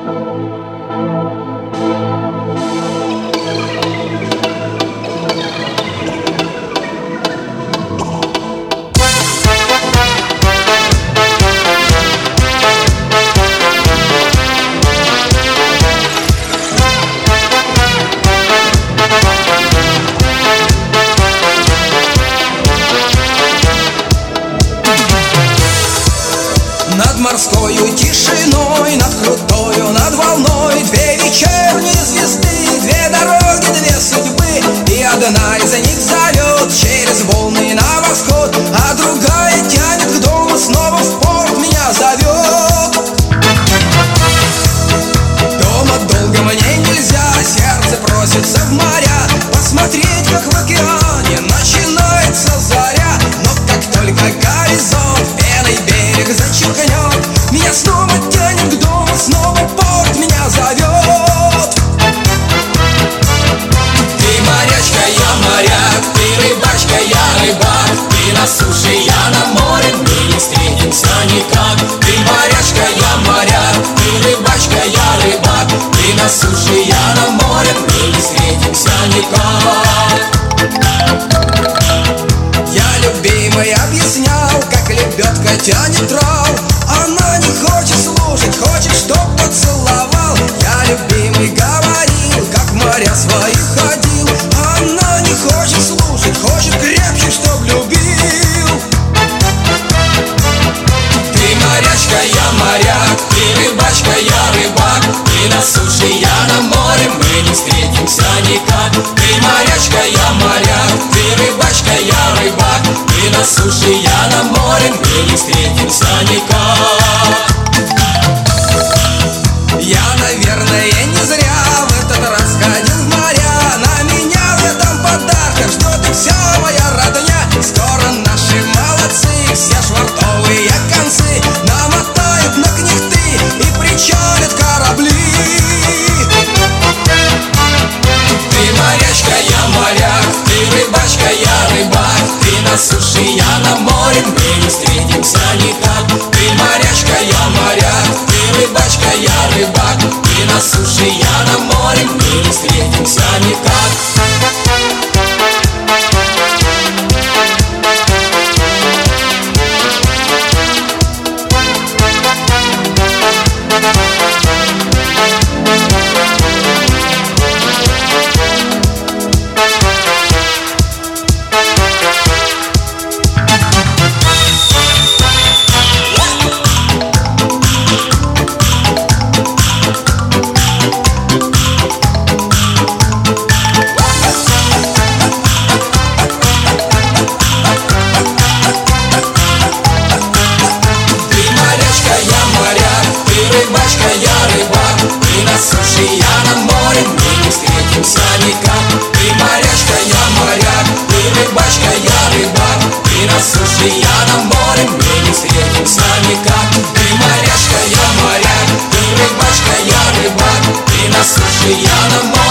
Над морскою тишиной, над крутою, над волной две вечерние звезды, две дороги, две судьбы. И одна из них зовет через волны на восход, а другая тянет к дому, снова в порт меня зовет. Дома долго мне нельзя, сердце просится в моря, посмотреть, как в океане начинается заря. Но как только горизонт пеной берег зачеркнет, меня снова тянет к дому, снова порт меня зовет. Ты морячка, я моряк, ты рыбачка, я рыбак, ты на суше, я на море, мы не встретимся никак. Ты морячка, я моряк, ты рыбачка, я рыбак, ты на суше, я на море, мы не встретимся никак. Я любимой объяснял, как лебедка тянет трав, она не хочет слушать, хочет, чтоб поцеловал. Я любимый говорил, как в моря своих ходил, она не хочет слушать, хочет крепче, чтоб любил. Ты морячка, я моряк, ты рыбачка, я рыбак, ты на суше, я на море, мы не встретимся никак. Ты морячка, я моряк, ты рыбачка, я рыбак, ты на суше, я на море, мы не встретимся никак. Я, наверное, не зря в этот раз ходил в моря, на меня в этом подарках ждет и вся моя родня. Скоро наши молодцы все швартовые концы намотают на кнехты и причалят корабли. Ты морячка, я моряк, ты рыбачка, я рыбак, ты на суше, я на море, мы не встретимся никак. Ты морячка, я моряк, ты рыбачка, я рыбак, ты на суше, я на море, мы не встретимся никак. Рыбачка, я рыбак, ты на суше, я на море, мы не встретимся никак. Ты морячка, я моряк, ты рыбачка, я рыбак, ты на суше, я на море, мы не встретимся никак. Ты морячка, я моряк, ты рыбачка, я рыбак, ты на суше, я на море.